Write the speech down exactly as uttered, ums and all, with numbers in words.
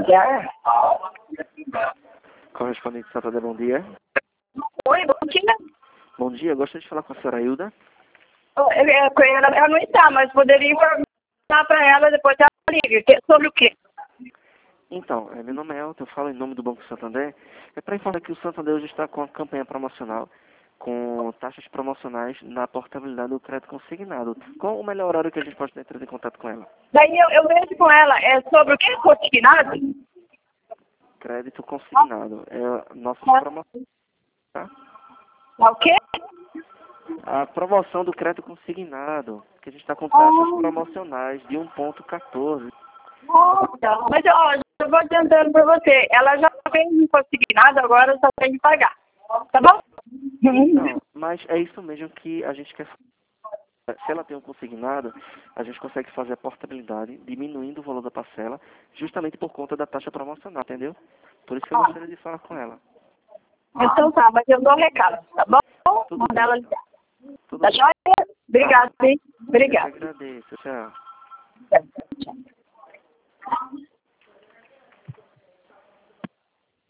Santander. Correspondente Santander, bom dia. Oi, bom dia. Bom dia, gostaria de falar com a senhora Hilda. Oh, eu- eu- Ela, ela não está, mas poderia informar para ela depois ela liga. Que- Sobre o quê? Então, é, meu nome é Elton, eu falo em nome do Banco Santander. É para informar que o Santander hoje está com a campanha promocional, com taxas promocionais na portabilidade do crédito consignado. Qual o melhor horário que a gente pode entrar em contato com ela? Daí eu, eu vejo com ela. É sobre o quê? Consignado? Crédito consignado. É nossa Ah. promoção, tá? É o quê? A promoção do crédito consignado, que a gente está com taxas Ah. promocionais de um ponto quatorze. Nossa, mas ó, eu vou adiantando para você. Ela já fez consignado, agora só tem que pagar. Tá bom? Não, mas é isso mesmo que a gente quer fazer. Se ela tem um consignado, a gente consegue fazer a portabilidade, diminuindo o valor da parcela, justamente por conta da taxa promocional, entendeu? Por isso que eu Ah. gostaria de falar com ela. Então tá, mas eu dou o recado, tá bom? Tudo Manda bem, ela então. ligar. Tudo Tá bem. joia? Obrigada, hein? Eu que Obrigada. agradeço, tchau.